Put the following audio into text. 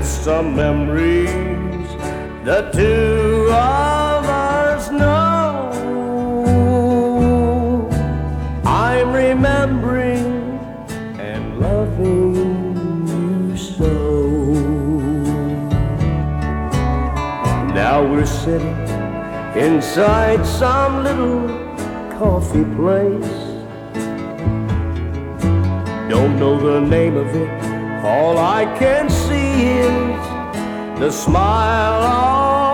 some memories the two of us know. I'm remembering and loving you so. Now we're sitting inside some little coffee place. Don't know the name of it. All I can see is the smile